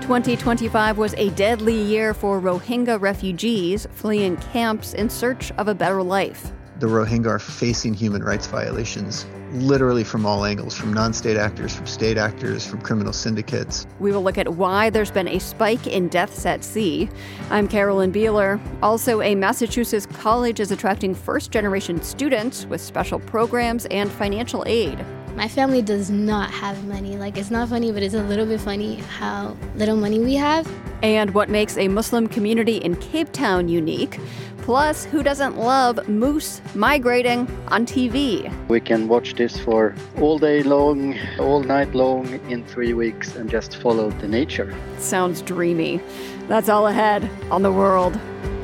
2025 was a deadly year for Rohingya refugees fleeing camps in search of a better life. The Rohingya are facing human rights violations, literally from all angles, from non-state actors, from state actors, from criminal syndicates. We will look at why there's been a spike in deaths at sea. I'm Carolyn Beeler. Also, a Massachusetts college is attracting first-generation students with special programs and financial aid. My family does not have money. It's not funny, but it's a little bit funny how little money we have. And what makes a Muslim community in Cape Town unique. Plus, who doesn't love moose migrating on TV? We can watch this for all day long, all night long in 3 weeks and just follow the nature. Sounds dreamy. That's all ahead on The World.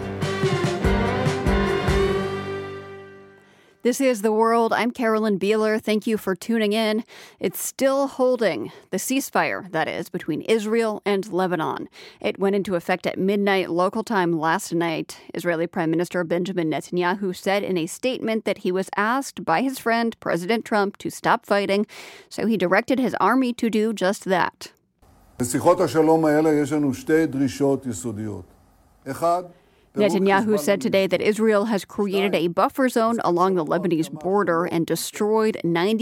This is The World. I'm Carolyn Beeler. Thank you for tuning in. It's still holding, the ceasefire, that is, between Israel and Lebanon. It went into effect at midnight local time last night. Israeli Prime Minister Benjamin Netanyahu said in a statement that he was asked by his friend President Trump to stop fighting, so he directed his army to do just that. בשיחות השלום האלה יש לנו שתי דרישות יסודיות. אחד, Netanyahu said today that Israel has created a buffer zone along the Lebanese border and destroyed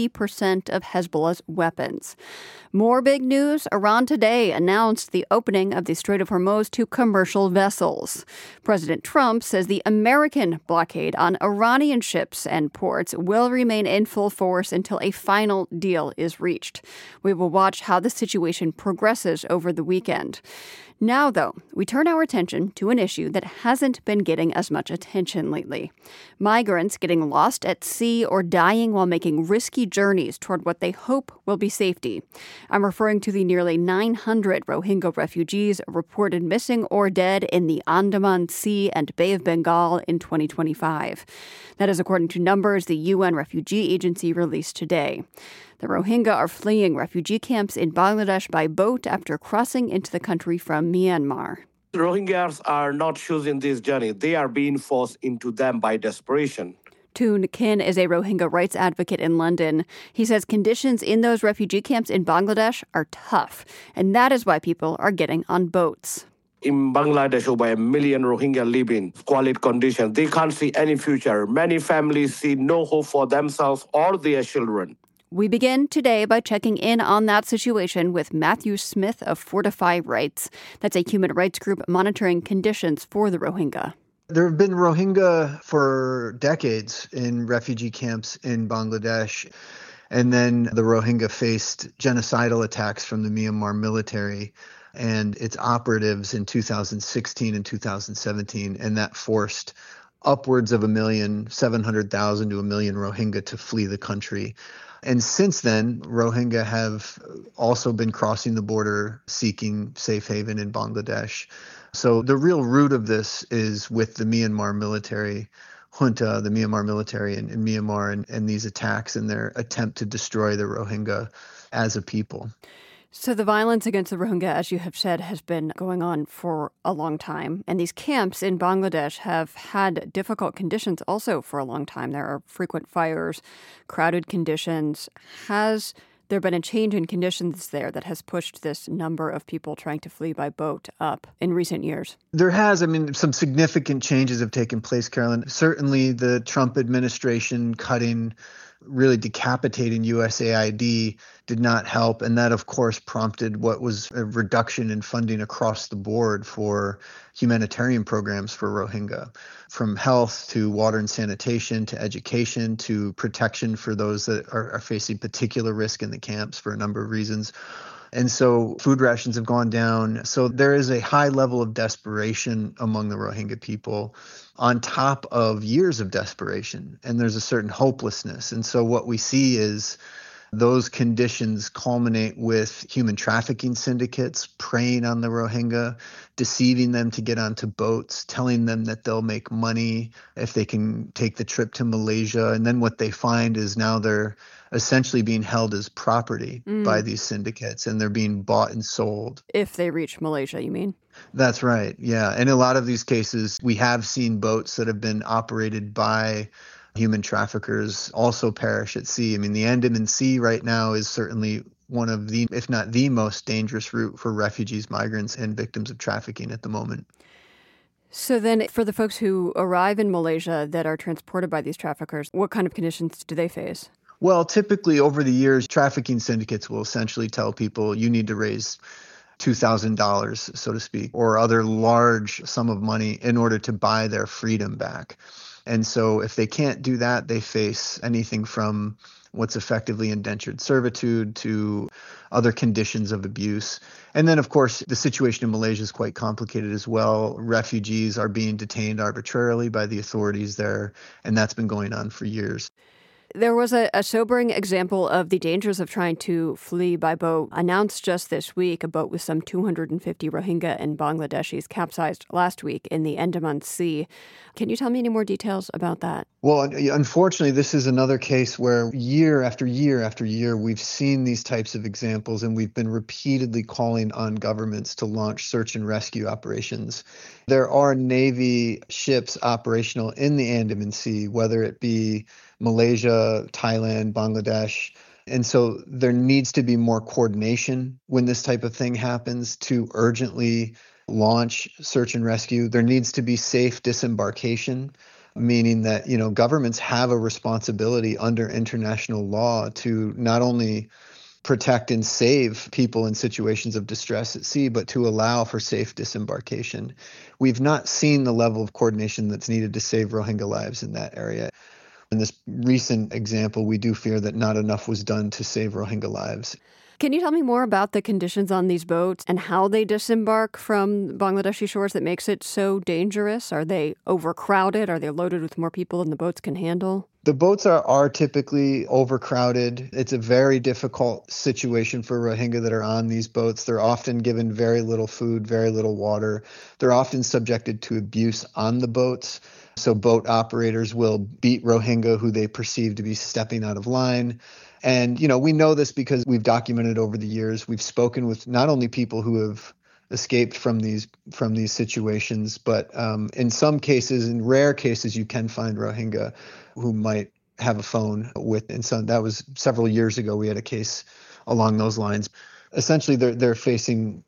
90% of Hezbollah's weapons. More big news. Iran today announced the opening of the Strait of Hormuz to commercial vessels. President Trump says the American blockade on Iranian ships and ports will remain in full force until a final deal is reached. We will watch how the situation progresses over the weekend. Now, though, we turn our attention to an issue that hasn't been getting as much attention lately. Migrants getting lost at sea or dying while making risky journeys toward what they hope will be safety. I'm referring to the nearly 900 Rohingya refugees reported missing or dead in the Andaman Sea and Bay of Bengal in 2025. That is according to numbers the UN Refugee Agency released today. The Rohingya are fleeing refugee camps in Bangladesh by boat after crossing into the country from Myanmar. The Rohingyas are not choosing this journey. They are being forced into them by desperation. Toon Kin is a Rohingya rights advocate in London. He says conditions in those refugee camps in Bangladesh are tough, and that is why people are getting on boats. In Bangladesh, over 1 million Rohingya live in squalid conditions. They can't see any future. Many families see no hope for themselves or their children. We begin today by checking in on that situation with Matthew Smith of Fortify Rights. That's a human rights group monitoring conditions for the Rohingya. There have been Rohingya for decades in refugee camps in Bangladesh. And then the Rohingya faced genocidal attacks from the Myanmar military and its operatives in 2016 and 2017. And that forced upwards of 700,000 to 1 million Rohingya to flee the country. And since then, Rohingya have also been crossing the border seeking safe haven in Bangladesh. So the real root of this is with the Myanmar military junta, the Myanmar military in Myanmar and these attacks and their attempt to destroy the Rohingya as a people. So the violence against the Rohingya, as you have said, has been going on for a long time. And these camps in Bangladesh have had difficult conditions also for a long time. There are frequent fires, crowded conditions. Has there been a change in conditions there that has pushed this number of people trying to flee by boat up in recent years? There has. Some significant changes have taken place, Carolyn. Certainly the Trump administration really decapitating USAID did not help. And that, of course, prompted what was a reduction in funding across the board for humanitarian programs for Rohingya, from health to water and sanitation to education to protection for those that are facing particular risk in the camps for a number of reasons. And so food rations have gone down. So there is a high level of desperation among the Rohingya people on top of years of desperation. And there's a certain hopelessness. And so what we see is those conditions culminate with human trafficking syndicates preying on the Rohingya, deceiving them to get onto boats, telling them that they'll make money if they can take the trip to Malaysia. And then what they find is now they're essentially being held as property by these syndicates, and they're being bought and sold. If they reach Malaysia, you mean? That's right, yeah. And in a lot of these cases, we have seen boats that have been operated by human traffickers also perish at sea. The Andaman Sea right now is certainly one of the, if not the most dangerous route for refugees, migrants, and victims of trafficking at the moment. So then for the folks who arrive in Malaysia that are transported by these traffickers, what kind of conditions do they face? Well, typically over the years, trafficking syndicates will essentially tell people you need to raise $2,000, so to speak, or other large sum of money in order to buy their freedom back. And so if they can't do that, they face anything from what's effectively indentured servitude to other conditions of abuse. And then, of course, the situation in Malaysia is quite complicated as well. Refugees are being detained arbitrarily by the authorities there, and that's been going on for years. There was a sobering example of the dangers of trying to flee by boat announced just this week. A boat with some 250 Rohingya and Bangladeshis capsized last week in the Andaman Sea. Can you tell me any more details about that? Well, unfortunately, this is another case where year after year after year, we've seen these types of examples, and we've been repeatedly calling on governments to launch search and rescue operations. There are Navy ships operational in the Andaman Sea, whether it be Malaysia, Thailand, Bangladesh. And so there needs to be more coordination when this type of thing happens to urgently launch search and rescue. There needs to be safe disembarkation, meaning that, governments have a responsibility under international law to not only protect and save people in situations of distress at sea, but to allow for safe disembarkation. We've not seen the level of coordination that's needed to save Rohingya lives in that area. In this recent example, we do fear that not enough was done to save Rohingya lives. Can you tell me more about the conditions on these boats and how they disembark from Bangladeshi shores that makes it so dangerous? Are they overcrowded? Are they loaded with more people than the boats can handle? The boats are typically overcrowded. It's a very difficult situation for Rohingya that are on these boats. They're often given very little food, very little water. They're often subjected to abuse on the boats. So boat operators will beat Rohingya who they perceive to be stepping out of line. And, we know this because we've documented over the years. We've spoken with not only people who have escaped from these situations, but in some cases, in rare cases, you can find Rohingya who might have a phone with. And so that was several years ago. We had a case along those lines. Essentially, they're facing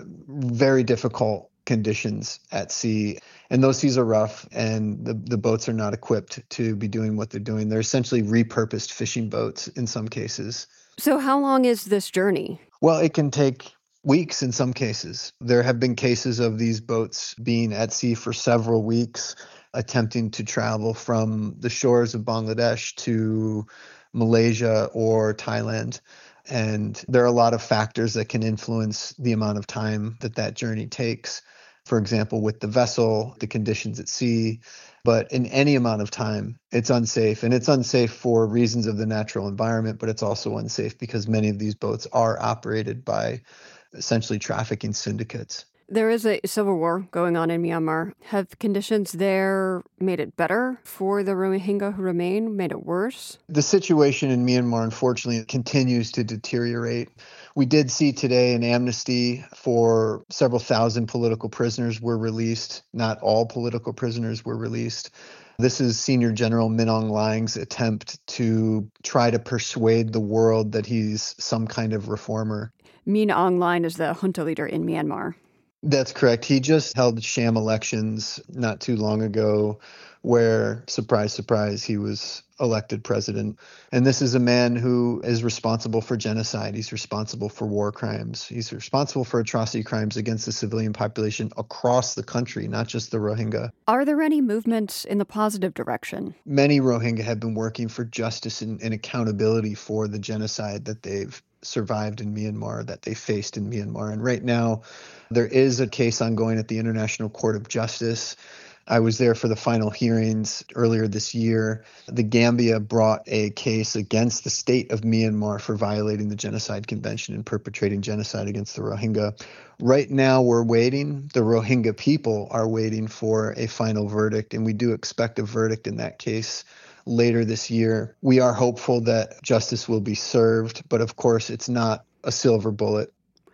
very difficult conditions at sea, and those seas are rough, and the boats are not equipped to be doing what they're doing. They're essentially repurposed fishing boats in some cases. So how long is this journey? Well, it can take weeks in some cases. There have been cases of these boats being at sea for several weeks, attempting to travel from the shores of Bangladesh to Malaysia or Thailand. And there are a lot of factors that can influence the amount of time that journey takes. For example, with the vessel, the conditions at sea. But in any amount of time, it's unsafe. And it's unsafe for reasons of the natural environment, but it's also unsafe because many of these boats are operated by essentially trafficking syndicates. There is a civil war going on in Myanmar. Have conditions there made it better for the Rohingya who remain, made it worse? The situation in Myanmar, unfortunately, continues to deteriorate. We did see today an amnesty for several thousand political prisoners were released. Not all political prisoners were released. This is Senior General Min Aung Hlaing's attempt to try to persuade the world that he's some kind of reformer. Min Aung Hlaing is the junta leader in Myanmar. That's correct. He just held sham elections not too long ago where, surprise, surprise, he was elected president. And this is a man who is responsible for genocide. He's responsible for war crimes. He's responsible for atrocity crimes against the civilian population across the country, not just the Rohingya. Are there any movements in the positive direction? Many Rohingya have been working for justice and accountability for the genocide that they've survived in Myanmar, that they faced in Myanmar. And right now, there is a case ongoing at the International Court of Justice. I was there for the final hearings earlier this year. The Gambia brought a case against the state of Myanmar for violating the Genocide Convention and perpetrating genocide against the Rohingya. Right now, we're waiting. The Rohingya people are waiting for a final verdict, and we do expect a verdict in that case later this year. We are hopeful that justice will be served, but of course, it's not a silver bullet.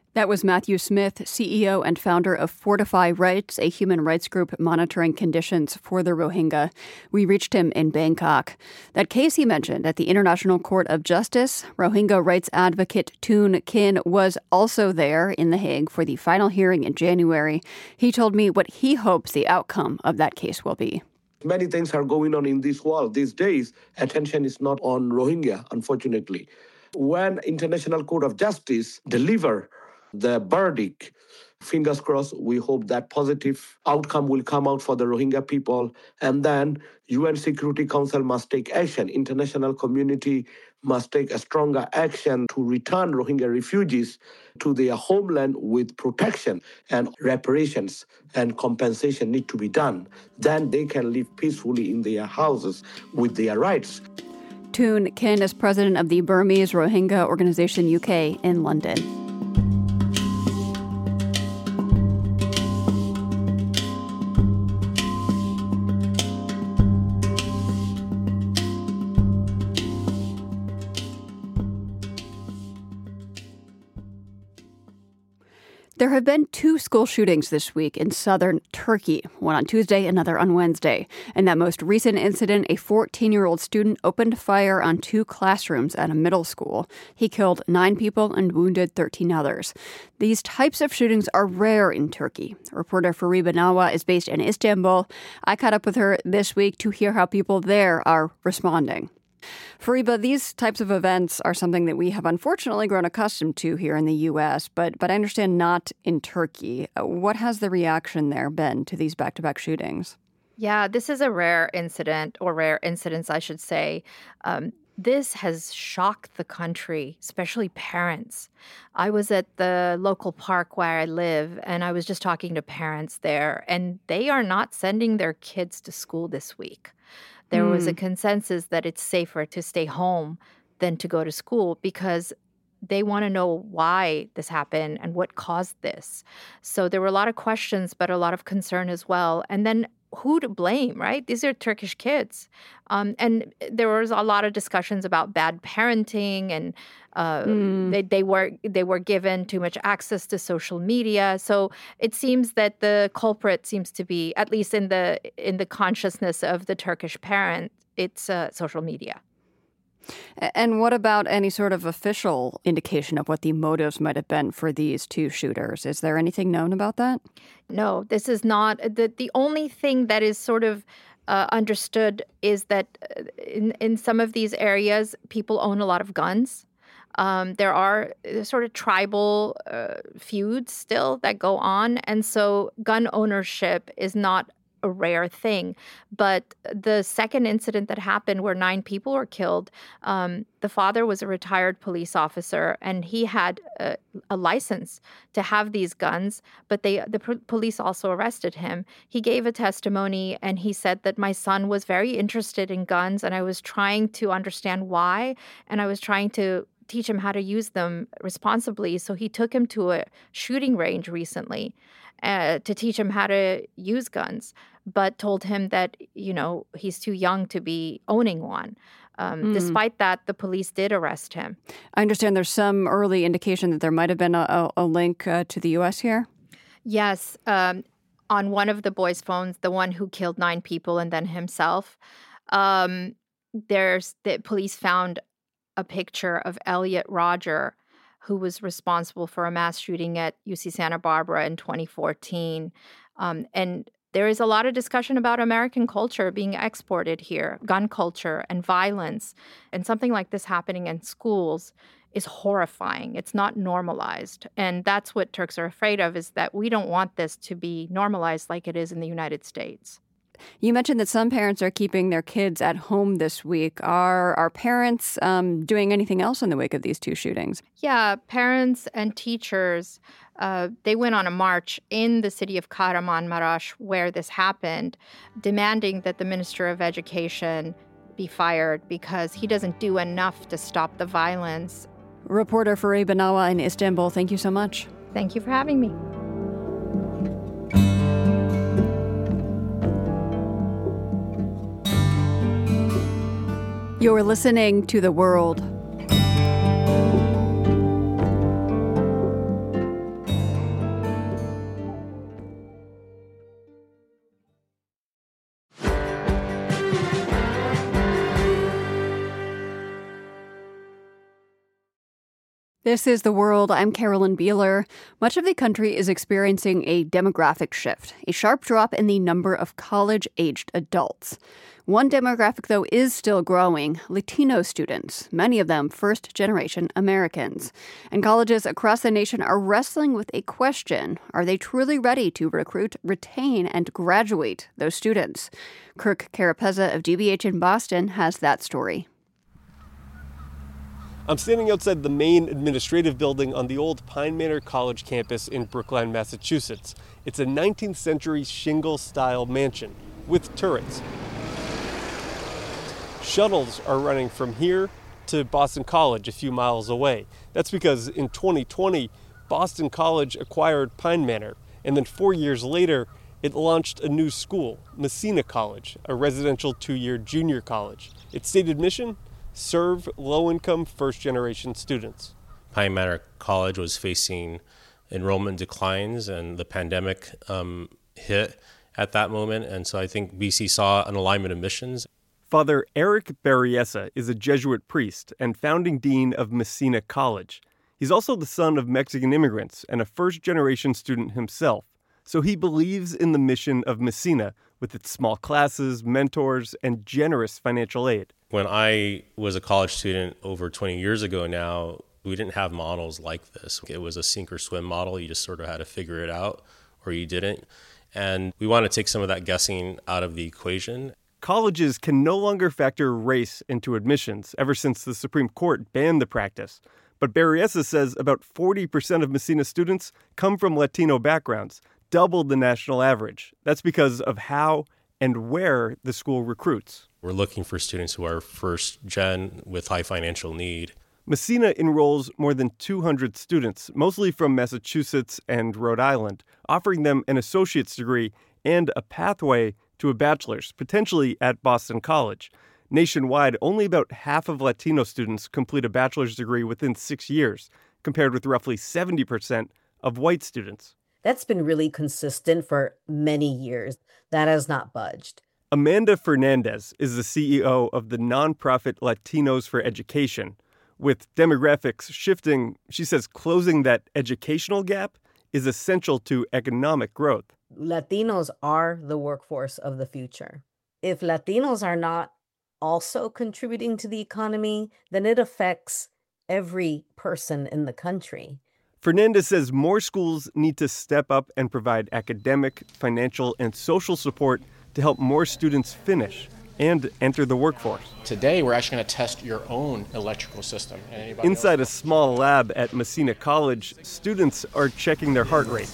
That was Matthew Smith, CEO and founder of Fortify Rights, a human rights group monitoring conditions for the Rohingya. We reached him in Bangkok. That case he mentioned at the International Court of Justice, Rohingya rights advocate Toon Kin was also there in The Hague for the final hearing in January. He told me what he hopes the outcome of that case will be. Many things are going on in this world. These days, attention is not on Rohingya, unfortunately. When International Court of Justice deliver the verdict, fingers crossed, we hope that positive outcome will come out for the Rohingya people. And then UN Security Council must take action. International community must take a stronger action to return Rohingya refugees to their homeland with protection, and reparations and compensation need to be done. Then they can live peacefully in their houses with their rights. Toon Kin is president of the Burmese Rohingya Organization UK in London. There have been 2 school shootings this week in southern Turkey, one on Tuesday, another on Wednesday. In that most recent incident, a 14-year-old student opened fire on 2 classrooms at a middle school. He killed 9 people and wounded 13 others. These types of shootings are rare in Turkey. Reporter Fariba Nawa is based in Istanbul. I caught up with her this week to hear how people there are responding. Fariba, these types of events are something that we have unfortunately grown accustomed to here in the U.S., but I understand not in Turkey. What has the reaction there been to these back-to-back shootings? Yeah, this is a rare incident, or rare incidents, I should say. This has shocked the country, especially parents. I was at the local park where I live, and I was just talking to parents there, and they are not sending their kids to school this week. There was a consensus that it's safer to stay home than to go to school because they want to know why this happened and what caused this. So there were a lot of questions, but a lot of concern as well. And then who to blame, right? These are Turkish kids. And there was a lot of discussions about bad parenting, and they were given too much access to social media. So it seems that the culprit seems to be, at least in the consciousness of the Turkish parent, it's social media. And what about any sort of official indication of what the motives might have been for these 2 shooters? Is there anything known about that? No, this is not. The only thing that is sort of understood is that in some of these areas, people own a lot of guns. There are sort of tribal feuds still that go on. And so gun ownership is not a rare thing. But the second incident that happened where 9 people were killed, the father was a retired police officer, and he had a license to have these guns, but the police also arrested him. He gave a testimony, and he said that my son was very interested in guns, and I was trying to understand why, and I was trying to teach him how to use them responsibly. So he took him to a shooting range recently to teach him how to use guns, but told him that, he's too young to be owning one. Despite that, the police did arrest him. I understand there's some early indication that there might have been a link to the U.S. here? Yes. On one of the boys' phones, the one who killed 9 people and then himself, the police found a picture of Elliot Rodger, who was responsible for a mass shooting at UC Santa Barbara in 2014. And there is a lot of discussion about American culture being exported here, gun culture and violence. And something like this happening in schools is horrifying. It's not normalized. And that's what Turks are afraid of, is that we don't want this to be normalized like it is in the United States. You mentioned that some parents are keeping their kids at home this week. Are parents doing anything else in the wake of these 2 shootings? Yeah, parents and teachers, they went on a march in the city of Kahramanmaraş where this happened, demanding that the Minister of Education be fired because he doesn't do enough to stop the violence. Reporter Fariba Nawa in Istanbul, thank you so much. Thank you for having me. You're listening to The World. This is The World. I'm Carolyn Beeler. Much of the country is experiencing a demographic shift, a sharp drop in the number of college-aged adults. One demographic, though, is still growing: Latino students, many of them first-generation Americans. And colleges across the nation are wrestling with a question: are they truly ready to recruit, retain, and graduate those students? Kirk Carapezza of GBH in Boston has that story. I'm standing outside the main administrative building on the old Pine Manor College campus in Brookline, Massachusetts. It's a 19th century shingle-style mansion with turrets. Shuttles are running from here to Boston College a few miles away. That's because in 2020, Boston College acquired Pine Manor, and then 4 years later, it launched a new school, Messina College, a residential 2-year junior college. Its stated mission: serve low-income first-generation students. Pine Manor College was facing enrollment declines, and the pandemic hit at that moment. And so I think BC saw an alignment of missions. Father Eric Berryessa is a Jesuit priest and founding dean of Messina College. He's also the son of Mexican immigrants and a first-generation student himself. So he believes in the mission of Messina with its small classes, mentors, and generous financial aid. When I was a college student over 20 years ago now, we didn't have models like this. It was a sink or swim model. You just sort of had to figure it out or you didn't. And we want to take some of that guessing out of the equation. Colleges can no longer factor race into admissions ever since the Supreme Court banned the practice. But Berryessa says about 40% of Messina students come from Latino backgrounds, double the national average. That's because of how and where the school recruits. We're looking for students who are first gen with high financial need. Messina enrolls more than 200 students, mostly from Massachusetts and Rhode Island, offering them an associate's degree and a pathway to a bachelor's, potentially at Boston College. Nationwide, only about half of Latino students complete a bachelor's degree within 6 years, compared with roughly 70% of white students. That's been really consistent for many years. That has not budged. Amanda Fernandez is the CEO of the nonprofit Latinos for Education. With demographics shifting, she says closing that educational gap is essential to economic growth. Latinos are the workforce of the future. If Latinos are not also contributing to the economy, then it affects every person in the country. Fernandez says more schools need to step up and provide academic, financial, and social support to help more students finish and enter the workforce. Today, we're actually going to test your own electrical system. Inside a small lab at Messina College, students are checking their heart rate.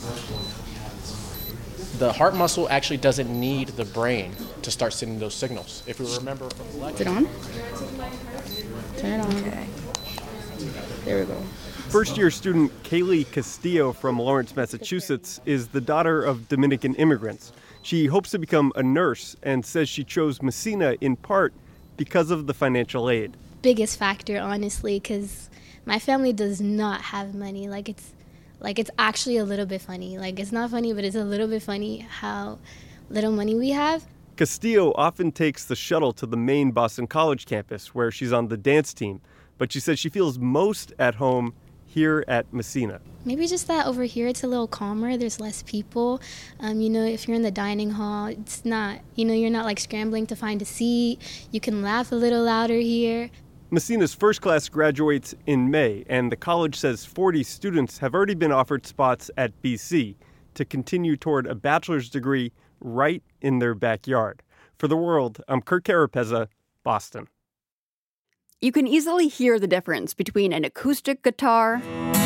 The heart muscle actually doesn't need the brain to start sending those signals. If we remember from the lecture. Is it on? Turn it on. Okay. There we go. First-year student Kaylee Castillo from Lawrence, Massachusetts, is the daughter of Dominican immigrants. She hopes to become a nurse and says she chose Messina in part because of the financial aid. Biggest factor, honestly, because my family does not have money. It's actually a little bit funny. It's not funny, but it's a little bit funny how little money we have. Castillo often takes the shuttle to the main Boston College campus where she's on the dance team, but she says she feels most at home here at Messina. Maybe just that over here it's a little calmer. There's less people. If you're in the dining hall, it's not, you're not scrambling to find a seat. You can laugh a little louder here. Messina's first class graduates in May, and the college says 40 students have already been offered spots at BC to continue toward a bachelor's degree right in their backyard. For The World, I'm Kirk Carapezza, Boston. You can easily hear the difference between an acoustic guitar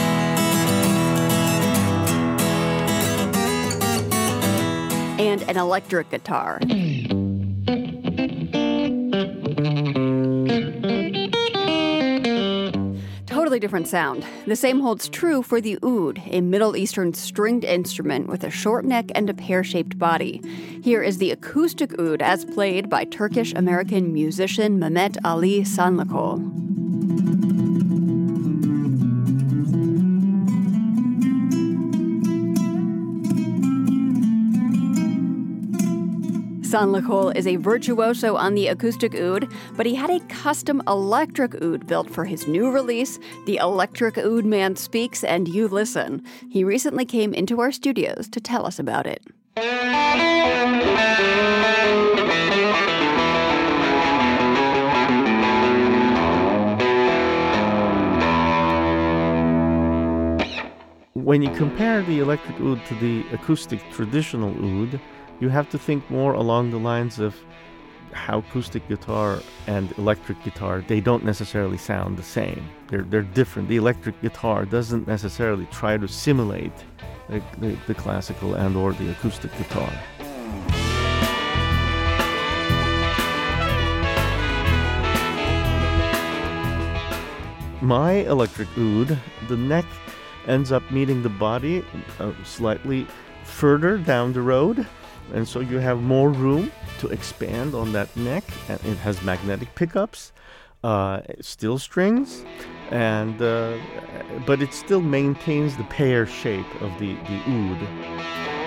and an electric guitar. Totally different sound. The same holds true for the oud, a Middle Eastern stringed instrument with a short neck and a pear-shaped body. Here is the acoustic oud as played by Turkish-American musician Mehmet Ali Sanlıkol. Sanlakul is a virtuoso on the acoustic oud, but he had a custom electric oud built for his new release, The Electric Oud Man Speaks and You Listen. He recently came into our studios to tell us about it. When you compare the electric oud to the acoustic traditional oud, you have to think more along the lines of how acoustic guitar and electric guitar, they don't necessarily sound the same. They're different. The electric guitar doesn't necessarily try to simulate the classical and or the acoustic guitar. My electric oud, the neck ends up meeting the body slightly further down the road, and so you have more room to expand on that neck, and it has magnetic pickups, still strings, and but it still maintains the pear shape of the oud.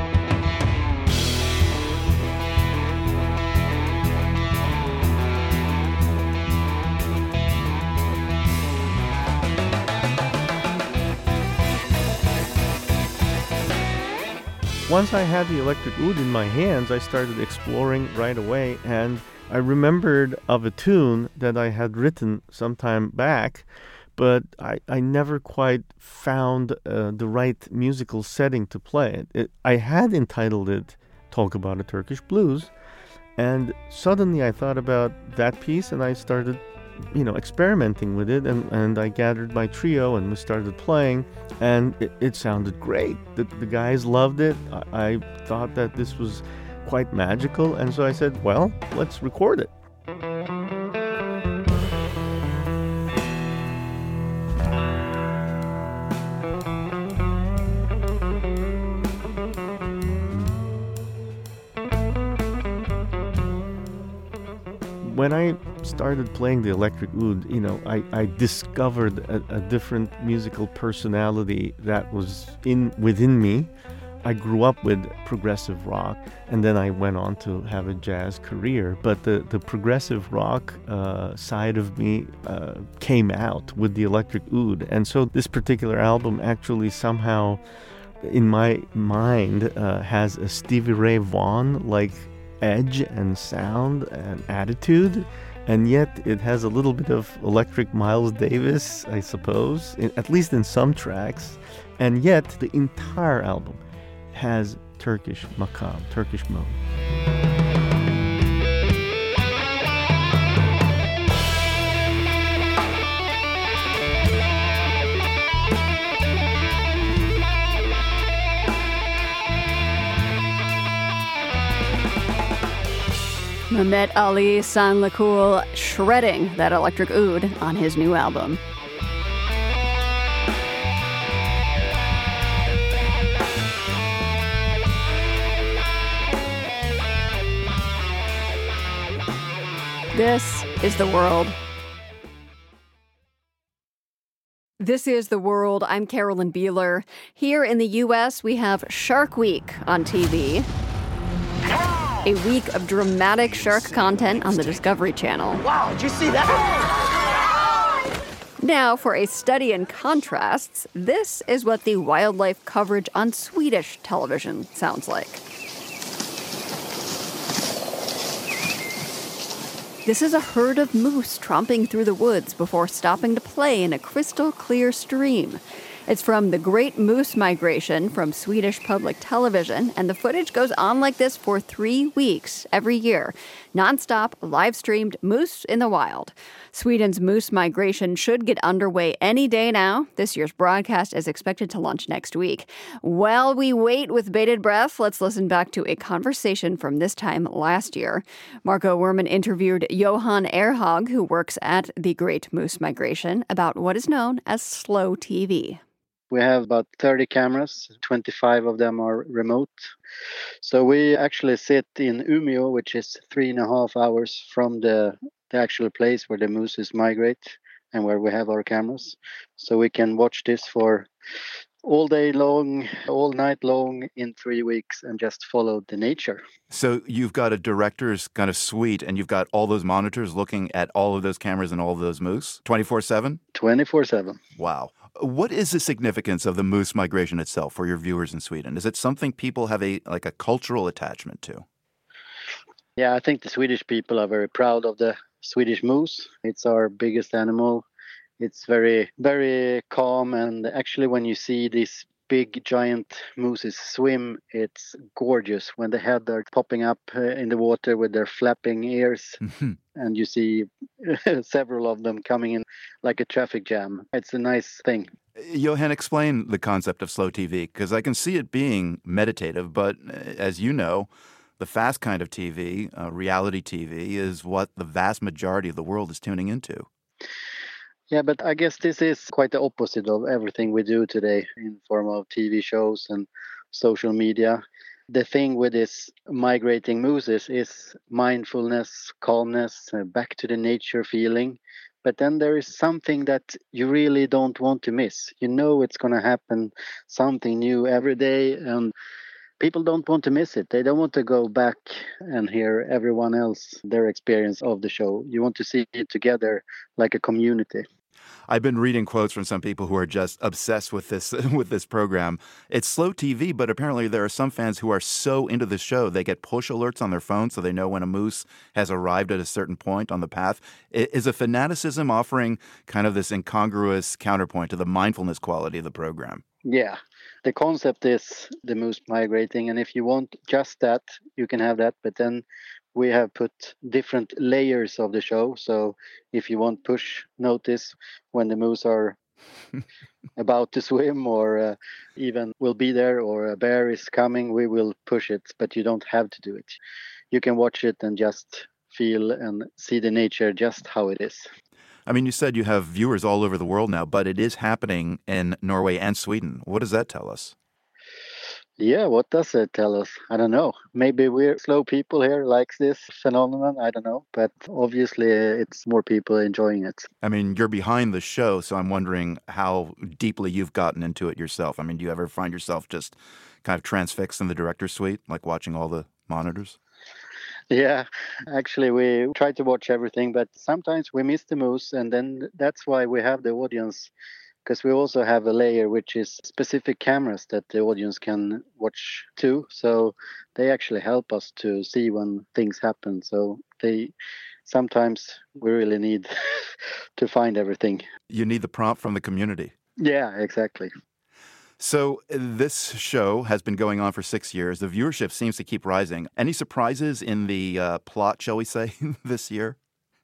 Once I had the electric oud in my hands, I started exploring right away, and I remembered of a tune that I had written some time back, but I never quite found the right musical setting to play it. I had entitled it Talk About a Turkish Blues, and suddenly I thought about that piece, and I started experimenting with it, and I gathered my trio and we started playing, and it sounded great. The guys loved it. I thought that this was quite magical, and so I said, well, let's record it. When I started playing the electric oud, I discovered a different musical personality that was within me. I grew up with progressive rock, and then I went on to have a jazz career. But the progressive rock side of me came out with the electric oud. And so this particular album actually somehow, in my mind, has a Stevie Ray Vaughan-like edge and sound and attitude, and yet it has a little bit of electric Miles Davis, I suppose, at least in some tracks, and yet the entire album has Turkish makam, Turkish mode. Mehmet Ali Sanlakul shredding that electric oud on his new album. This is the world. This is The World. I'm Carolyn Beeler. Here in the U.S., we have Shark Week on TV. A week of dramatic shark content on the Discovery Channel. Wow, did you see that? Now, for a study in contrasts, this is what the wildlife coverage on Swedish television sounds like. This is a herd of moose tromping through the woods before stopping to play in a crystal clear stream. It's from the Great Moose Migration from Swedish public television, and the footage goes on like this for 3 weeks every year. Non-stop, live-streamed moose in the wild. Sweden's moose migration should get underway any day now. This year's broadcast is expected to launch next week. While we wait with bated breath, let's listen back to a conversation from this time last year. Marco Werman interviewed Johan Erhag, who works at the Great Moose Migration, about what is known as slow TV. We have about 30 cameras, 25 of them are remote. So we actually sit in Umeå, which is 3.5 hours from the actual place where the mooses migrate and where we have our cameras. So we can watch this for all day long, all night long in 3 weeks and just followed the nature. So you've got a director's kind of suite and you've got all those monitors looking at all of those cameras and all of those moose 24/7? 24/7. Wow. What is the significance of the moose migration itself for your viewers in Sweden? Is it something people have a cultural attachment to? Yeah, I think the Swedish people are very proud of the Swedish moose. It's our biggest animal. It's very, very calm. And actually, when you see these big, giant mooses swim, it's gorgeous when the head are popping up in the water with their flapping ears. And you see several of them coming in like a traffic jam. It's a nice thing. Johan, explain the concept of slow TV, because I can see it being meditative, but as you know, the fast kind of TV, reality TV, is what the vast majority of the world is tuning into. Yeah, but I guess this is quite the opposite of everything we do today in form of TV shows and social media. The thing with this migrating mooses is mindfulness, calmness, back to the nature feeling. But then there is something that you really don't want to miss. You know it's going to happen, something new every day, and people don't want to miss it. They don't want to go back and hear everyone else, their experience of the show. You want to see it together like a community. I've been reading quotes from some people who are just obsessed with this program. It's slow TV, but apparently there are some fans who are so into the show they get push alerts on their phone so they know when a moose has arrived at a certain point on the path. Is a fanaticism offering kind of this incongruous counterpoint to the mindfulness quality of the program? Yeah, the concept is the moose migrating, and if you want just that, you can have that, but then we have put different layers of the show. So if you want push notice when the moose are about to swim or even will be there or a bear is coming, we will push it, but you don't have to do it. You can watch it and just feel and see the nature just how it is. I mean, you said you have viewers all over the world now, but it is happening in Norway and Sweden. What does that tell us? Yeah, what does it tell us? I don't know. Maybe we're slow people here likes this phenomenon. I don't know. But obviously, it's more people enjoying it. I mean, you're behind the show, so I'm wondering how deeply you've gotten into it yourself. I mean, do you ever find yourself just kind of transfixed in the director's suite, like watching all the monitors? Yeah, actually, we try to watch everything, but sometimes we miss the moose, and then that's why we have the audience. Because we also have a layer which is specific cameras that the audience can watch too. So they actually help us to see when things happen. So sometimes we really need to find everything. You need the prompt from the community. Yeah, exactly. So this show has been going on for 6 years. The viewership seems to keep rising. Any surprises in the plot, shall we say, this year?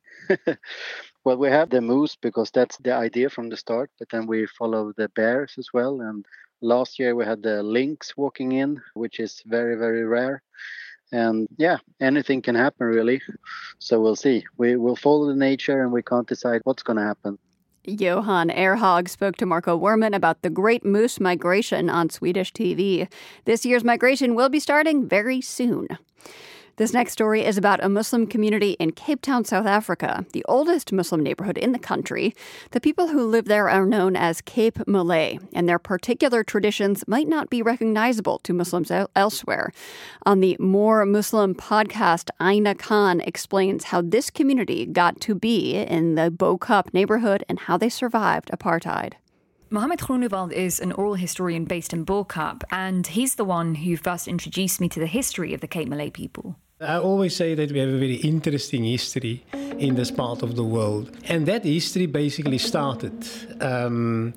Well, we have the moose because that's the idea from the start, but then we follow the bears as well. And last year we had the lynx walking in, which is very, very rare. And yeah, anything can happen really. So we'll see. We will follow the nature and we can't decide what's going to happen. Johan Erhag spoke to Marco Werman about the Great Moose Migration on Swedish TV. This year's migration will be starting very soon. This next story is about a Muslim community in Cape Town, South Africa, the oldest Muslim neighborhood in the country. The people who live there are known as Cape Malay, and their particular traditions might not be recognizable to Muslims elsewhere. On the More Muslim podcast, Aina Khan explains how this community got to be in the Bo-Kaap neighborhood and how they survived apartheid. Mohammed Groenewald is an oral historian based in Bo-Kaap, and he's the one who first introduced me to the history of the Cape Malay people. I always say that we have a very interesting history in this part of the world. And that history basically started in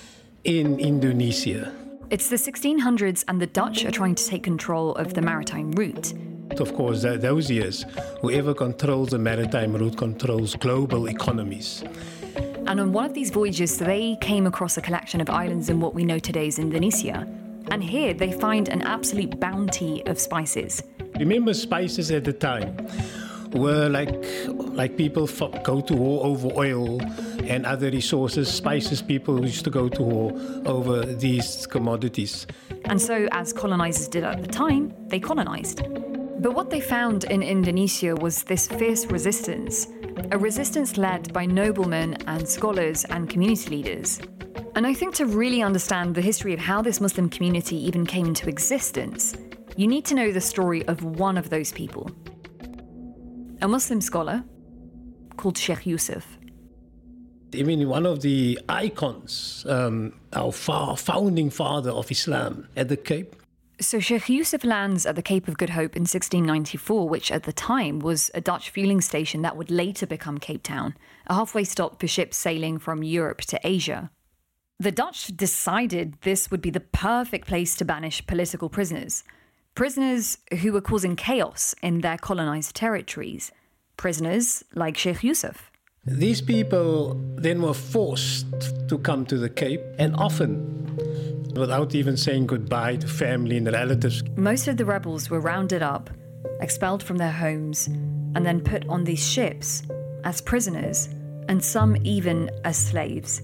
Indonesia. It's the 1600s and the Dutch are trying to take control of the maritime route. Of course, those years, whoever controls the maritime route controls global economies. And on one of these voyages, they came across a collection of islands in what we know today as Indonesia. And here they find an absolute bounty of spices. Remember, spices at the time were like people go to war over oil and other resources. Spices, people used to go to war over these commodities. And so, as colonizers did at the time, they colonized. But what they found in Indonesia was this fierce resistance, a resistance led by noblemen and scholars and community leaders. And I think to really understand the history of how this Muslim community even came into existence, you need to know the story of one of those people. A Muslim scholar called Sheikh Yusuf. I mean, one of the icons, our founding father of Islam at the Cape. So Sheikh Yusuf lands at the Cape of Good Hope in 1694, which at the time was a Dutch fueling station that would later become Cape Town, a halfway stop for ships sailing from Europe to Asia. The Dutch decided this would be the perfect place to banish political prisoners. Prisoners who were causing chaos in their colonized territories. Prisoners like Sheikh Yusuf. These people then were forced to come to the Cape, and often without even saying goodbye to family and relatives. Most of the rebels were rounded up, expelled from their homes, and then put on these ships as prisoners, and some even as slaves.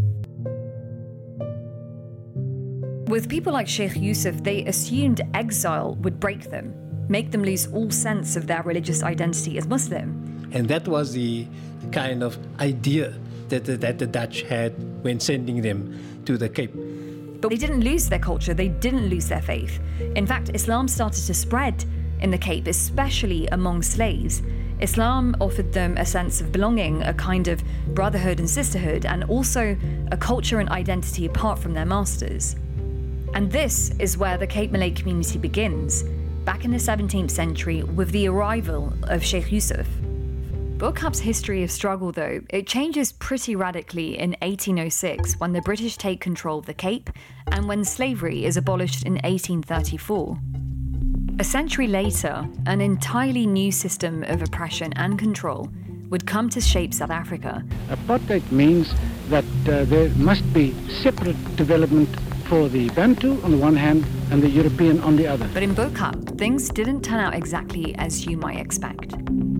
With people like Sheikh Yusuf, they assumed exile would break them, make them lose all sense of their religious identity as Muslim. And that was the kind of idea that the Dutch had when sending them to the Cape. But they didn't lose their culture, they didn't lose their faith. In fact, Islam started to spread in the Cape, especially among slaves. Islam offered them a sense of belonging, a kind of brotherhood and sisterhood, and also a culture and identity apart from their masters. And this is where the Cape Malay community begins, back in the 17th century with the arrival of Sheikh Yusuf. Bo Kap's history of struggle, though, it changes pretty radically in 1806 when the British take control of the Cape and when slavery is abolished in 1834. A century later, an entirely new system of oppression and control would come to shape South Africa. Apartheid means that there must be separate development for the Bantu on the one hand and the European on the other. But in Bo Kap, things didn't turn out exactly as you might expect.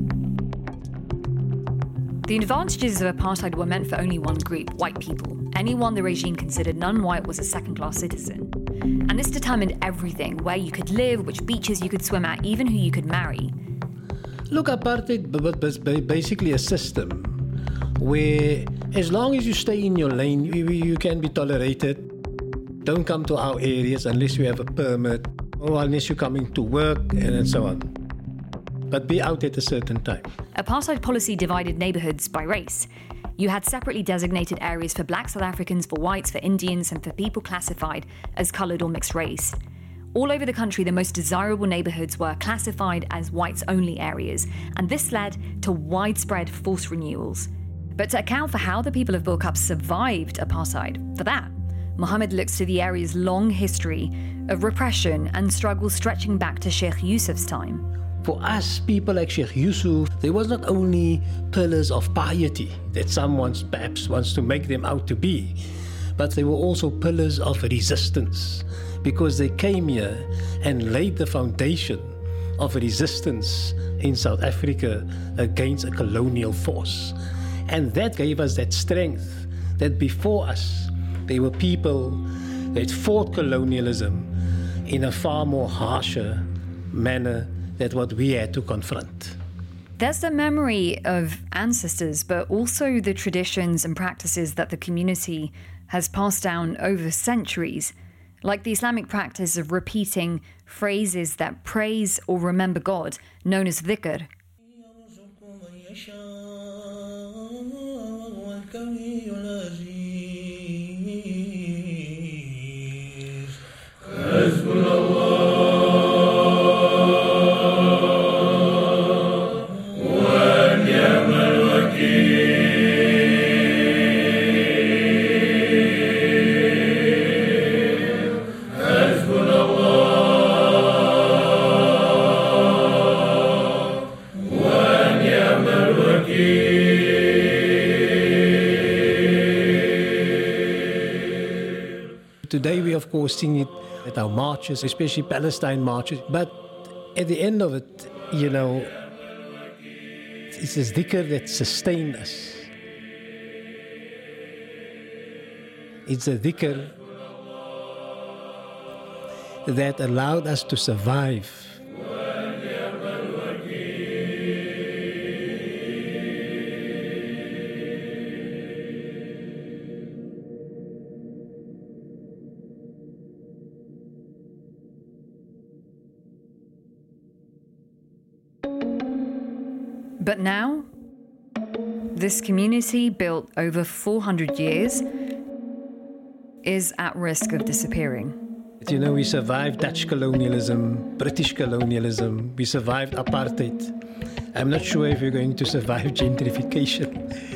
The advantages of apartheid were meant for only one group, white people. Anyone the regime considered non-white was a second-class citizen. And this determined everything, where you could live, which beaches you could swim at, even who you could marry. Look, apartheid was basically a system where as long as you stay in your lane, you can be tolerated. Don't come to our areas unless you have a permit or unless you're coming to work and so on. But be out at a certain time. Apartheid policy divided neighborhoods by race. You had separately designated areas for black South Africans, for whites, for Indians, and for people classified as colored or mixed race. All over the country, the most desirable neighborhoods were classified as whites-only areas, and this led to widespread forced renewals. But to account for how the people of Bo Kap survived apartheid, for that, Mohammed looks to the area's long history of repression and struggle stretching back to Sheikh Yusuf's time. For us, people like Sheikh Yusuf, there was not only pillars of piety that someone perhaps wants to make them out to be, but they were also pillars of resistance, because they came here and laid the foundation of resistance in South Africa against a colonial force. And that gave us that strength that before us, there were people that fought colonialism in a far more harsher manner than what we had to confront. There's the memory of ancestors, but also the traditions and practices that the community has passed down over centuries, like the Islamic practice of repeating phrases that praise or remember God, known as dhikr. Today we, of course, sing it at our marches, especially Palestine marches. But at the end of it, it's this dhikr that sustained us. It's a dhikr that allowed us to survive. But now, this community, built over 400 years, is at risk of disappearing. You know, we survived Dutch colonialism, British colonialism, we survived apartheid. I'm not sure if we're going to survive gentrification.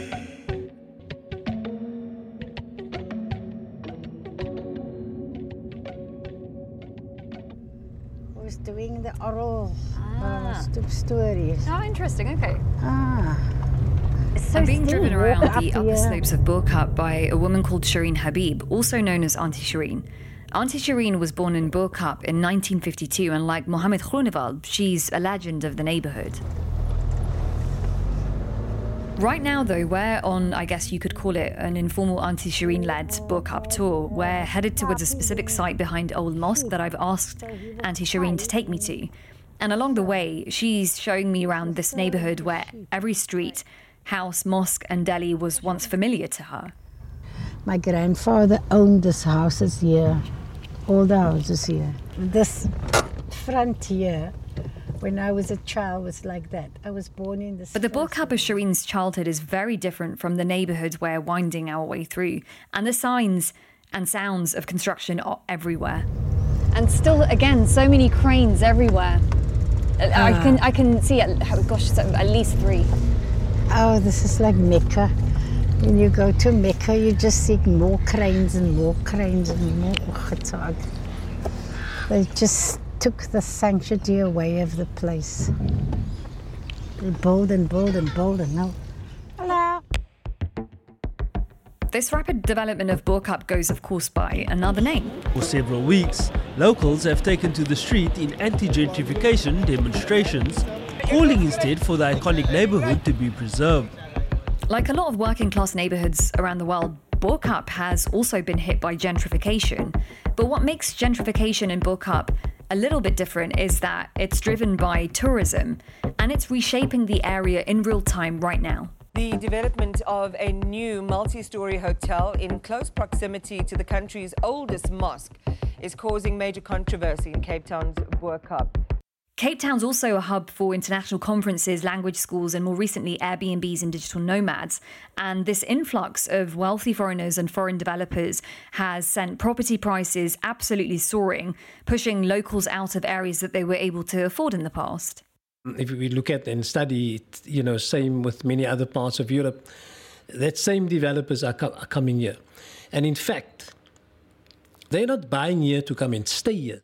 Who's doing the oral stories? Oh, interesting, okay. So I'm being still driven around walk the up upper here. slopes of Burqab by a woman called Shireen Habib, also known as Auntie Shireen. Auntie Shireen was born in Burqab in 1952, and like Mohammed Groenewald, she's a legend of the neighborhood. Right now, though, we're on, I guess you could call it, an informal Auntie Shireen-led Burqab tour. We're headed towards a specific site behind Old Mosque that I've asked Auntie Shireen to take me to. And along the way, she's showing me around this neighborhood where every street, house, mosque and deli was once familiar to her. My grandfather owned this houses here, all the houses here. This front here, when I was a child, was like that. I was born in this. But the Burqab of Shireen's childhood is very different from the neighborhood we're winding our way through. And the signs and sounds of construction are everywhere. And still, again, so many cranes everywhere. I can see, at least 3. Oh, this is like Mecca. When you go to Mecca, you just see more cranes and more cranes and more. They just took the sanctity away of the place. They build and build and build and now. Hello. This rapid development of Burqab goes, of course, by another name. For several weeks, locals have taken to the street in anti-gentrification demonstrations, calling instead for the iconic neighborhood to be preserved. Like a lot of working-class neighborhoods around the world, Burqab has also been hit by gentrification. But what makes gentrification in Burqab a little bit different is that it's driven by tourism, and it's reshaping the area in real time right now. The development of a new multi-story hotel in close proximity to the country's oldest mosque is causing major controversy in Cape Town's Burqab. Cape Town's also a hub for international conferences, language schools, and more recently Airbnbs and digital nomads. And this influx of wealthy foreigners and foreign developers has sent property prices absolutely soaring, pushing locals out of areas that they were able to afford in the past. If we look at and study, same with many other parts of Europe, that same developers are coming here. And in fact, they're not buying here to come and stay here.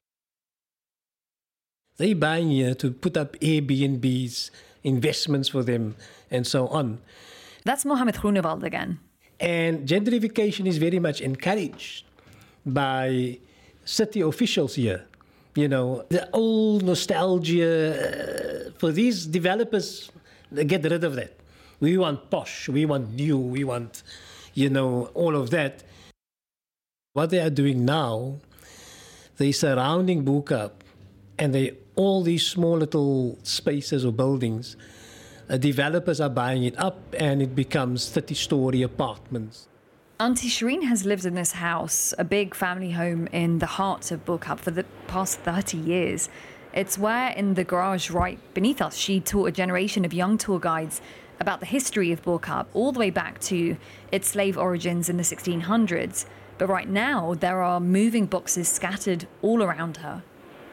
They're buying here to put up Airbnbs, investments for them, and so on. That's Mohammed Groenewald again. And gentrification is very much encouraged by city officials here. The old nostalgia, for these developers, they get rid of that. We want posh, we want new, we want, all of that. What they are doing now, they're surrounding Burqab, and all these small little spaces or buildings, developers are buying it up, and it becomes 30-story apartments. Auntie Shireen has lived in this house, a big family home in the heart of Burqab, for the past 30 years. It's where, in the garage right beneath us, she taught a generation of young tour guides about the history of Burqab, all the way back to its slave origins in the 1600s. But right now, there are moving boxes scattered all around her.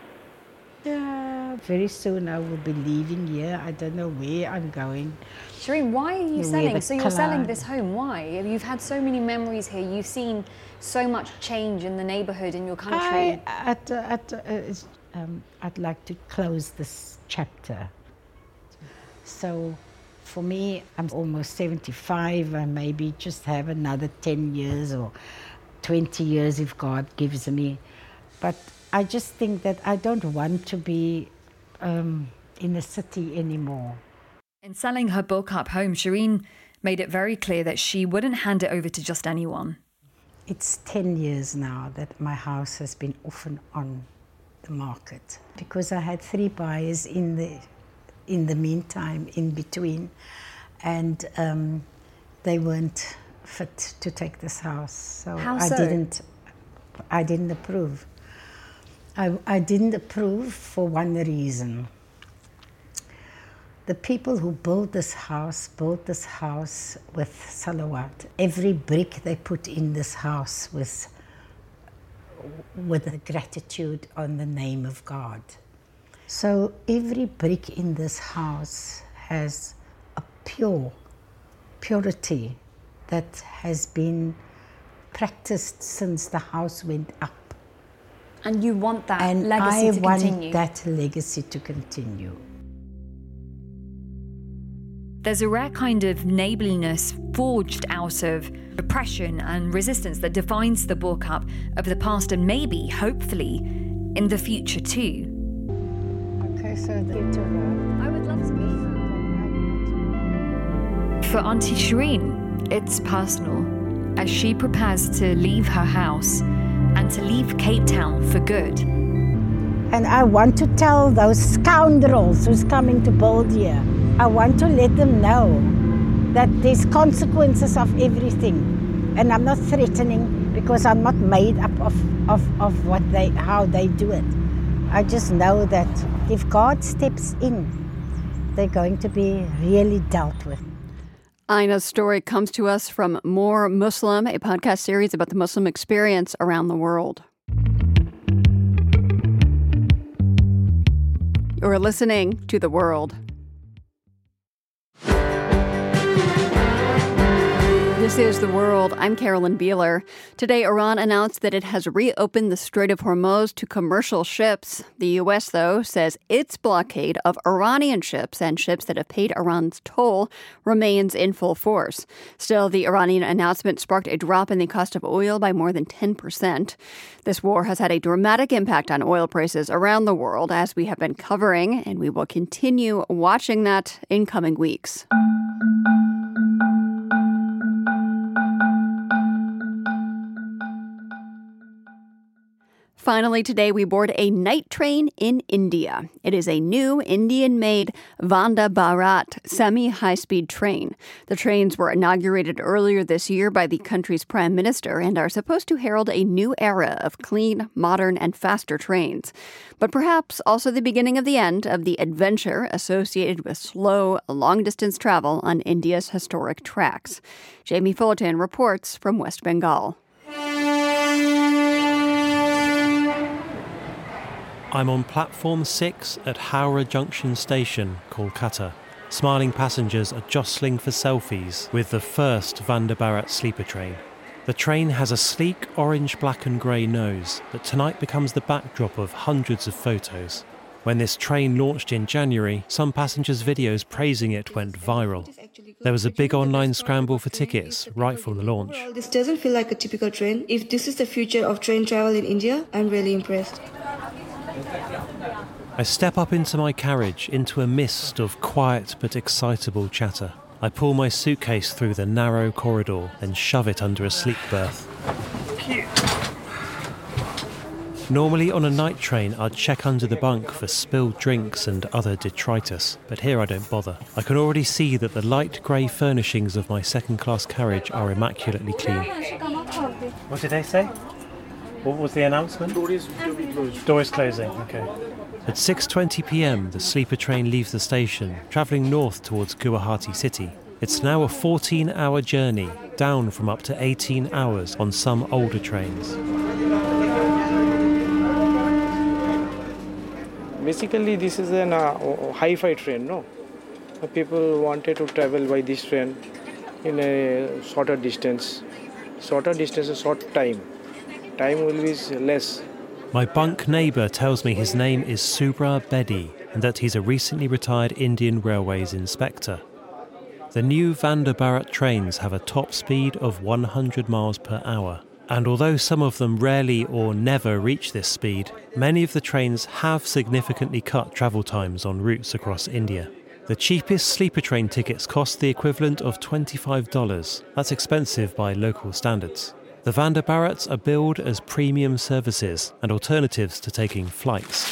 Yeah, very soon I will be leaving here. I don't know where I'm going. Shireen, why are you selling? So you're selling this home. Why? You've had so many memories here. You've seen so much change in the neighborhood, in your country. I'd like to close this chapter. So for me, I'm almost 75. I maybe just have another 10 years or 20 years if God gives me. But I just think that I don't want to be in the city anymore. In selling her Burqab home, Shireen made it very clear that she wouldn't hand it over to just anyone. It's 10 years now that my house has been off and on the market because I had 3 buyers in the meantime, in between, and they weren't fit to take this house. So How so? I didn't approve. I didn't approve for one reason. The people who built this house with salawat. Every brick they put in this house was with a gratitude on the name of God. So every brick in this house has a purity that has been practiced since the house went up. And you want that and legacy to continue? I want that legacy to continue. There's a rare kind of neighbourliness forged out of oppression and resistance that defines the Bo-Kaap of the past and maybe, hopefully, in the future too. Okay, so I would love to meet her. For Auntie Shireen, it's personal, as she prepares to leave her house and to leave Cape Town for good. And I want to tell those scoundrels who's coming to build here, I want to let them know that there's consequences of everything. And I'm not threatening because I'm not made up of how they do it. I just know that if God steps in, they're going to be really dealt with. Ina's story comes to us from More Muslim, a podcast series about the Muslim experience around the world. You're listening to The World. This is The World. I'm Carolyn Beeler. Today, Iran announced that it has reopened the Strait of Hormuz to commercial ships. The U.S., though, says its blockade of Iranian ships and ships that have paid Iran's toll remains in full force. Still, the Iranian announcement sparked a drop in the cost of oil by more than 10%. This war has had a dramatic impact on oil prices around the world, as we have been covering, and we will continue watching that in coming weeks. Finally, today we board a night train in India. It is a new Indian-made Vande Bharat semi-high-speed train. The trains were inaugurated earlier this year by the country's prime minister and are supposed to herald a new era of clean, modern, and faster trains. But perhaps also the beginning of the end of the adventure associated with slow, long-distance travel on India's historic tracks. Jamie Fullerton reports from West Bengal. I'm on platform 6 at Howrah Junction Station, Kolkata. Smiling passengers are jostling for selfies with the first Vande Bharat sleeper train. The train has a sleek orange, black and grey nose that tonight becomes the backdrop of hundreds of photos. When this train launched in January, some passengers' videos praising it went viral. There was a big online scramble for tickets right from the launch. Overall, this doesn't feel like a typical train. If this is the future of train travel in India, I'm really impressed. I step up into my carriage, into a mist of quiet but excitable chatter. I pull my suitcase through the narrow corridor and shove it under a sleep berth. Normally on a night train, I'd check under the bunk for spilled drinks and other detritus, but here I don't bother. I can already see that the light grey furnishings of my second-class carriage are immaculately clean. What did they say? What was the announcement? Door is closed. Door is closing, okay. At 6:20 p.m, the sleeper train leaves the station, travelling north towards Guwahati city. It's now a 14-hour journey, down from up to 18 hours on some older trains. Basically, this is a hi-fi train, no? People wanted to travel by this train in a shorter distance. Shorter distance, a short time. Time will be less. My bunk neighbour tells me his name is Subra Bedi and that he's a recently retired Indian Railways inspector. The new Vande Bharat trains have a top speed of 100 miles per hour. And although some of them rarely or never reach this speed, many of the trains have significantly cut travel times on routes across India. The cheapest sleeper train tickets cost the equivalent of $25. That's expensive by local standards. The Vande Bharats are billed as premium services and alternatives to taking flights.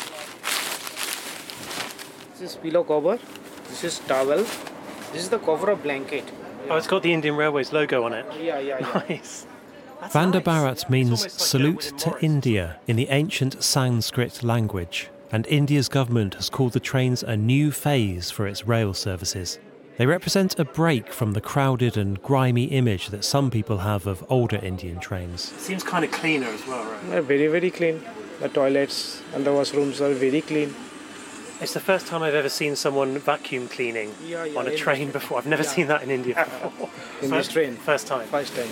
This is pillow cover, this is towel, this is the cover of blanket. Oh, it's got the Indian Railways logo on it. Yeah. Nice. Vande Bharat means salute to India in the ancient Sanskrit language. and India's government has called the trains a new phase for its rail services. They represent a break from the crowded and grimy image that some people have of older Indian trains. It seems kind of cleaner as well, right? Yeah, very, very clean. The toilets and the washrooms are very clean. It's the first time I've ever seen someone vacuum cleaning on a train before. I've never seen that in India before. In this train? First time. First time.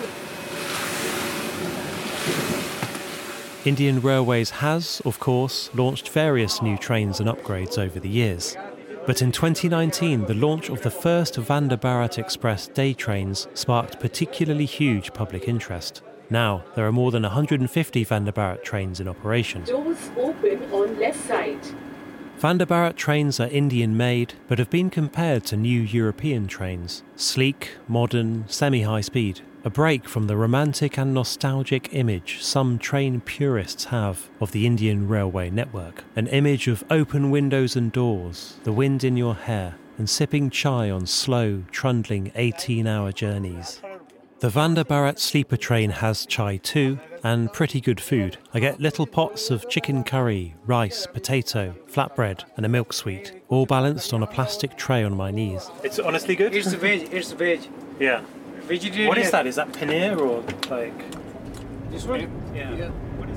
Indian Railways has, of course, launched various new trains and upgrades over the years. But in 2019, the launch of the first Vande Bharat Express day trains sparked particularly huge public interest. Now, there are more than 150 Vande Bharat trains in operation. Doors open on left side. Vande Bharat trains are Indian-made, but have been compared to new European trains. Sleek, modern, semi-high speed. A break from the romantic and nostalgic image some train purists have of the Indian railway network. An image of open windows and doors, the wind in your hair, and sipping chai on slow, trundling 18-hour journeys. The Vande Bharat sleeper train has chai too, and pretty good food. I get little pots of chicken curry, rice, potato, flatbread, and a milk sweet, all balanced on a plastic tray on my knees. It's honestly good? It's veg. Yeah. Vegetarian. What is that? Is that paneer or like... This one? Yeah.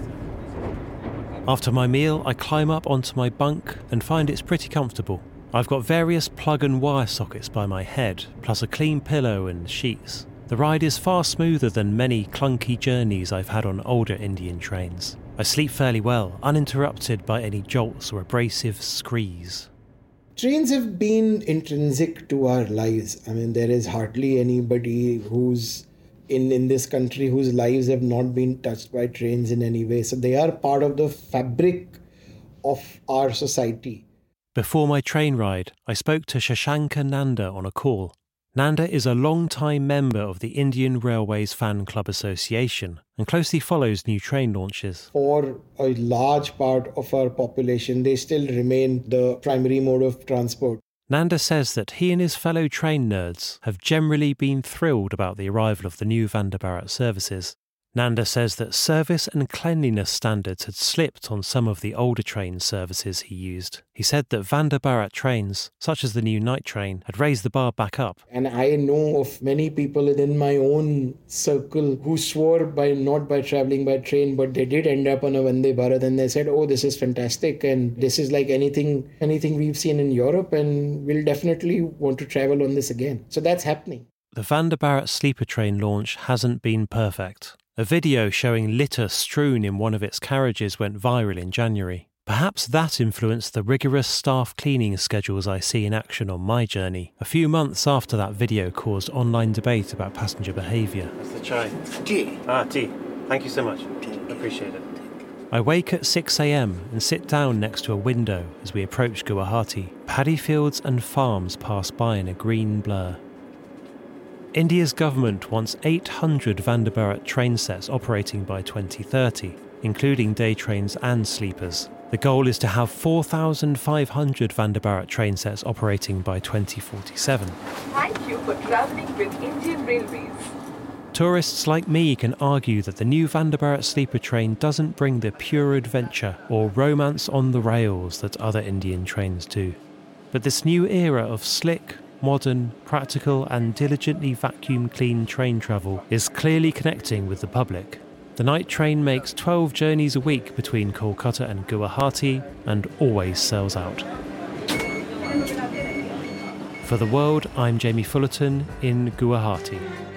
After my meal, I climb up onto my bunk and find it's pretty comfortable. I've got various plug and wire sockets by my head, plus a clean pillow and sheets. The ride is far smoother than many clunky journeys I've had on older Indian trains. I sleep fairly well, uninterrupted by any jolts or abrasive screes. Trains have been intrinsic to our lives. I mean, there is hardly anybody who's in this country whose lives have not been touched by trains in any way. So they are part of the fabric of our society. Before my train ride, I spoke to Shashanka Nanda on a call. Nanda is a long-time member of the Indian Railways Fan Club Association and closely follows new train launches. For a large part of our population, they still remain the primary mode of transport. Nanda says that he and his fellow train nerds have generally been thrilled about the arrival of the new Vande Bharat services. Nanda says that service and cleanliness standards had slipped on some of the older train services he used. He said that Vande Bharat trains, such as the new night train, had raised the bar back up. And I know of many people within my own circle who swore by not by travelling by train, but they did end up on a Vande Bharat and they said, oh, this is fantastic and this is like anything we've seen in Europe and we'll definitely want to travel on this again. So that's happening. The Vande Bharat sleeper train launch hasn't been perfect. A video showing litter strewn in one of its carriages went viral in January. Perhaps that influenced the rigorous staff cleaning schedules I see in action on my journey. A few months after that video caused online debate about passenger behaviour. That's the chai. Tea. Tea. Thank you so much. Appreciate it. I wake at 6 a.m. and sit down next to a window as we approach Guwahati. Paddy fields and farms pass by in a green blur. India's government wants 800 Vande Bharat train sets operating by 2030, including day trains and sleepers. The goal is to have 4,500 Vande Bharat train sets operating by 2047. Thank you for travelling with Indian Railways. Tourists like me can argue that the new Vande Bharat sleeper train doesn't bring the pure adventure or romance on the rails that other Indian trains do. But this new era of slick, modern, practical and diligently vacuum-clean train travel is clearly connecting with the public. The night train makes 12 journeys a week between Kolkata and Guwahati and always sells out. For The World, I'm Jamie Fullerton in Guwahati.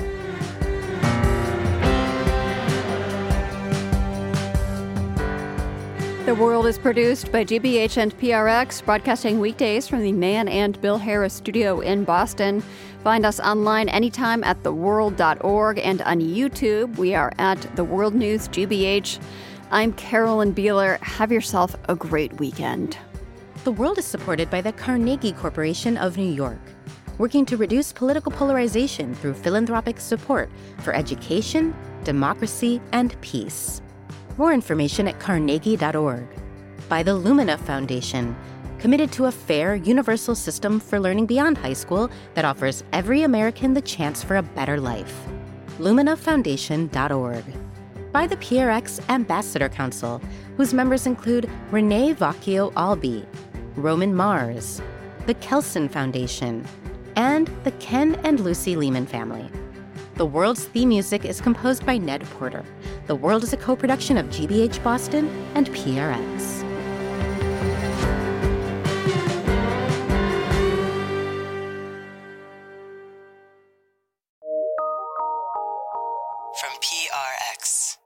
The World is produced by GBH and PRX, broadcasting weekdays from the Nan and Bill Harris studio in Boston. Find us online anytime at theworld.org and on YouTube. We are at The World News GBH. I'm Carolyn Beeler. Have yourself a great weekend. The World is supported by the Carnegie Corporation of New York, working to reduce political polarization through philanthropic support for education, democracy, and peace. More information at carnegie.org. By the Lumina Foundation, committed to a fair, universal system for learning beyond high school that offers every American the chance for a better life. LuminaFoundation.org. by the PRX Ambassador Council, whose members include Renee Vacchio Albi, Roman Mars, the Kelson Foundation, and the Ken and Lucy Lehman family. The World's theme music is composed by Ned Porter. The World is a co-production of GBH Boston and PRX. From PRX.